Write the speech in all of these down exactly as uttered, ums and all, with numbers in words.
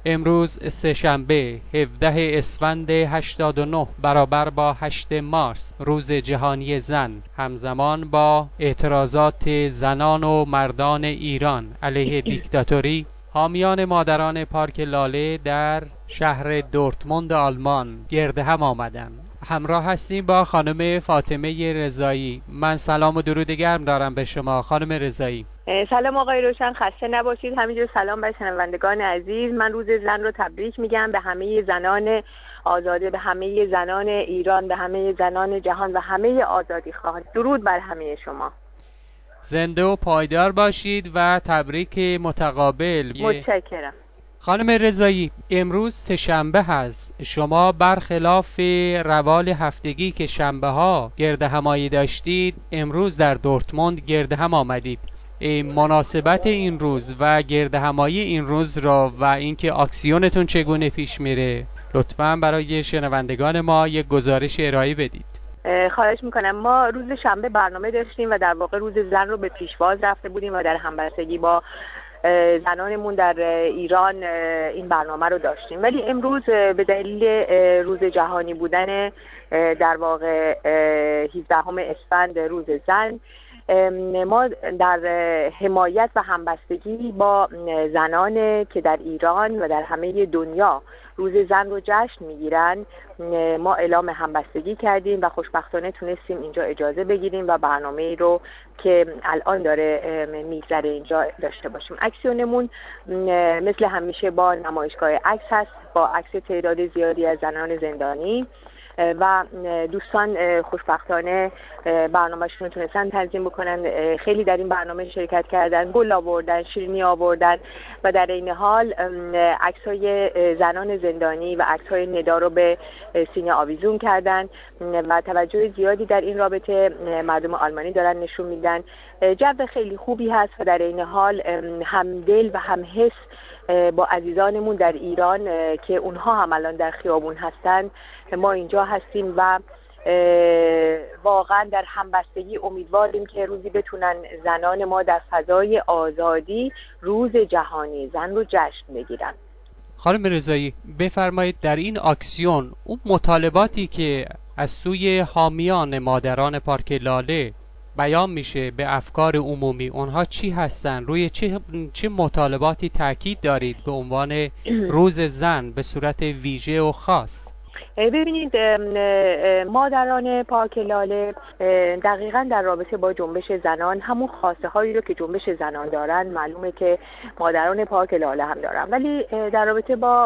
امروز سه‌شنبه هفدهم اسفند هشتاد و نه برابر با هشتم مارس روز جهانی زن، همزمان با اعتراضات زنان و مردان ایران علیه دیکتاتوری، حامیان مادران پارک لاله در شهر دورتموند آلمان گرد هم آمدند. همراه هستیم با خانم فاطمه رضایی. من سلام و درود گرم دارم به شما خانم رضایی. سلام آقای روشن، خسته نباشید. همینجور سلام به شنوندگان عزیز. من روز زن رو تبریک میگم به همه زنان آزاده، به همه زنان ایران، به همه زنان جهان و همه آزادی خواهان. درود بر همه شما. زنده و پایدار باشید و تبریک متقابل. متشکرم. خانم رضایی، امروز سه‌شنبه هست. شما برخلاف روال هفتگی که شنبه ها گرد همایی داشتید، امروز در دورتموند گرد هم آمدید. مناسبت این روز و گرد همایی این روز را و اینکه اکسیونتون چگونه پیش میره، لطفاً برای شنوندگان ما یک گزارش ارائه بدید. خواهش میکنم. ما روز شنبه برنامه داشتیم و در واقع روز زن رو به پیشواز رفته بودیم و در همبستگی با زنانمون در ایران این برنامه رو داشتیم، ولی امروز به دلیل روز جهانی بودن در واقع هفدهم اسفند روز زن، ما در حمایت و همبستگی با زنان که در ایران و در همه دنیا روز زن رو جشن میگیرن، ما اعلام همبستگی کردیم و خوشبختانه تونستیم اینجا اجازه بگیریم و برنامه رو که الان داره میگذره اینجا داشته باشیم. اکسیونمون مثل همیشه با نمایشگاه عکس هست، با عکس تعداد زیادی از زنان زندانی و دوستان خوشبختانه برنامه‌شون رو تونستن تنظیم بکنن. خیلی در این برنامه شرکت کردن، گل آوردن، شیرینی آوردن و در این حال عکس‌های زنان زندانی و عکس‌های ندا رو به سینه آویزون کردن و توجه زیادی در این رابطه مردم آلمانی دارن نشون میدن. جو خیلی خوبی هست و در این حال هم دل و هم حس با عزیزانمون در ایران که اونها هم الان در خیابون هستن، ما اینجا هستیم و واقعا در همبستگی امیدواریم که روزی بتونن زنان ما در فضای آزادی روز جهانی زن رو جشن بگیرن. خانم رضایی، بفرمایید در این اکسیون اون مطالباتی که از سوی حامیان مادران پارک لاله بیان میشه به افکار عمومی، اونها چی هستن؟ روی چه چه مطالباتی تاکید دارید به عنوان روز زن به صورت ویژه و خاص؟ ببینید، مادران پارک لاله دقیقاً در رابطه با جنبش زنان همون خواسته هایی رو که جنبش زنان دارن معلومه که مادران پارک لاله هم دارن، ولی در رابطه با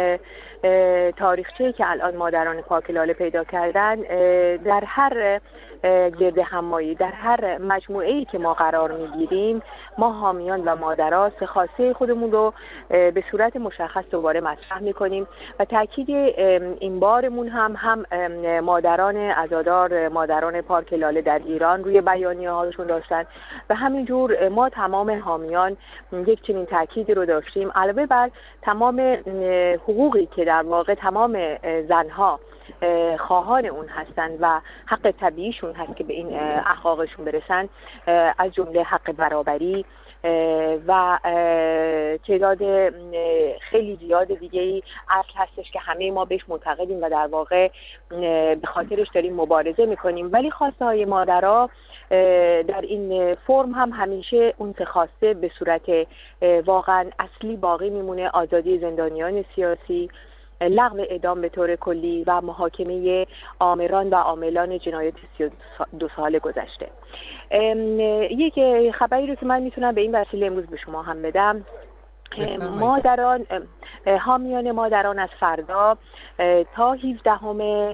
تاریخچه‌ای که الان مادران پارک لاله پیدا کردن، در هر گرد همایی، در هر مجموعه‌ای که ما قرار میگیریم، ما حامیان و مادرها سه خواسته خودمون رو به صورت مشخص دوباره مطرح میکنیم و تاکید این بارمون هم هم مادران عزادار، مادران پارک لاله در ایران روی بیانیه هاشون داشتن و همینجور ما تمام حامیان یک چنین تاکیدی رو داشتیم، علاوه بر تمام حقوقی که در واقع تمام زنها خواهان اون هستند و حق طبیعیشون هست که به این احقاقشون برسن، از جمله حق برابری و تعداد خیلی زیاد دیگه‌ای اصل هستش که همه ما بهش معتقدیم و در واقع به خاطرش داریم مبارزه میکنیم، ولی خواسته های مادرها در این فرم هم همیشه اون خواسته به صورت واقعا اصلی باقی میمونه: آزادی زندانیان سیاسی، لغو اعدام به طور کلی و محاکمه آمران و عاملان جنایات سی و دو سال گذشته. یک خبری رو که من میتونم به این وسیله امروز به شما هم بدم: مادران، حامیان مادران از فردا تا هفدهم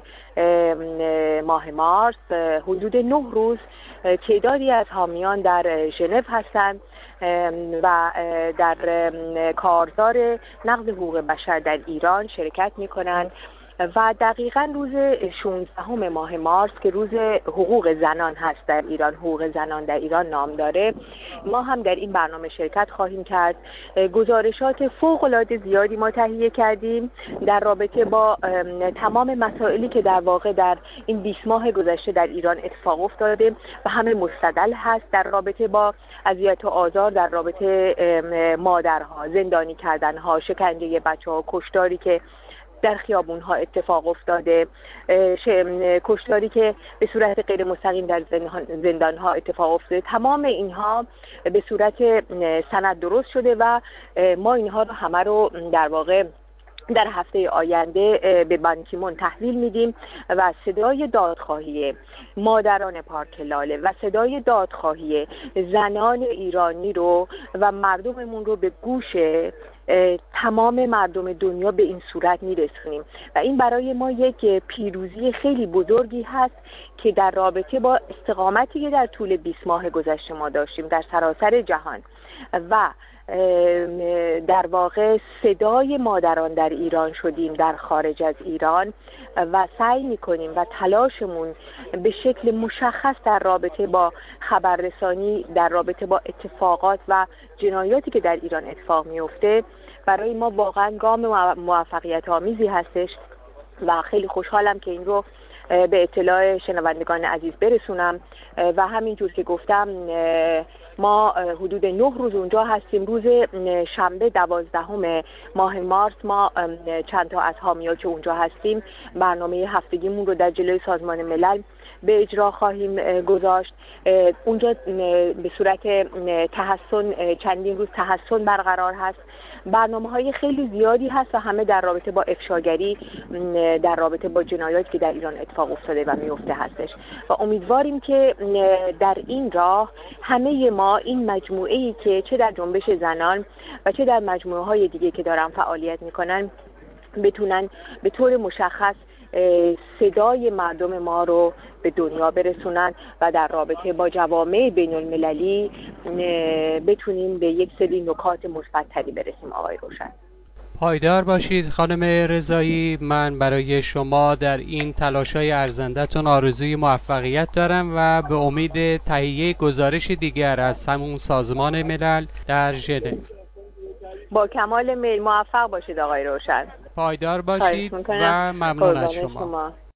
ماه مارس حدود نه روز تعدادی از حامیان در ژنو هستند و در کارزار نقض حقوق بشر در ایران شرکت میکنند و دقیقاً روز شانزدهم ماه مارس که روز حقوق زنان هست در ایران، حقوق زنان در ایران نام داره، ما هم در این برنامه شرکت خواهیم کرد. گزارشات فوق‌العاده زیادی ما تهیه کردیم در رابطه با تمام مسائلی که در واقع در این بیست ماه گذشته در ایران اتفاق افتاده و همه مستدل هست در رابطه با اذیت و آزار در رابطه مادرها، زندانی کردنها، شکنجه بچه‌ها، کشتاری که در خیابون‌ها اتفاق افتاده، کشتاری که به صورت غیر مستقیم در زندان‌ها اتفاق افتاده. تمام اینها به صورت سند درست شده و ما اینها رو همه رو در واقع در هفته آینده به بان کی مون تحویل میدیم و صدای دادخواهی مادران پارک لاله و صدای دادخواهی زنان ایرانی رو و مردممون رو به گوش تمام مردم دنیا به این صورت میرسونیم و این برای ما یک پیروزی خیلی بزرگی هست که در رابطه با استقامتی که در طول بیست ماه گذشته ما داشتیم در سراسر جهان و در واقع صدای مادران در ایران شدیم در خارج از ایران و سعی میکنیم و تلاشمون به شکل مشخص در رابطه با خبررسانی در رابطه با اتفاقات و جنایاتی که در ایران اتفاق میفته برای ما واقعا گام موفقیت آمیزی هستش و خیلی خوشحالم که این رو به اطلاع شنوندگان عزیز برسونم و همینجور که گفتم ما حدود نه روز اونجا هستیم. روز شنبه دوازدهم ماه مارس ما چند تا از حامی‌ها که اونجا هستیم برنامه هفتگیمون رو در جلوی سازمان ملل به اجرا خواهیم گذاشت. اونجا به صورت تحسن چندین روز تحسن برقرار هست. برنامه‌های خیلی زیادی هست و همه در رابطه با افشاگری در رابطه با جنایاتی که در ایران اتفاق افتاده و میفته هستش و امیدواریم که در این راه همه ما این مجموعه‌ای که چه در جنبش زنان و چه در مجموعه‌های دیگه که دارن فعالیت میکنن بتونن به طور مشخص صدای مردم ما رو به دنیا برسونن و در رابطه با جوامع بین المللی بتونیم به یک سری نکات مثبت‌تری برسیم. آقای روشن پایدار باشید خانم رضایی. من برای شما در این تلاش‌های ارزنده‌تون آرزوی موفقیت دارم و به امید تهیه گزارش دیگر از همون سازمان ملل در ژنو. با کمال میل موفق باشید آقای روشن. پایدار باشید و ممنون از شما.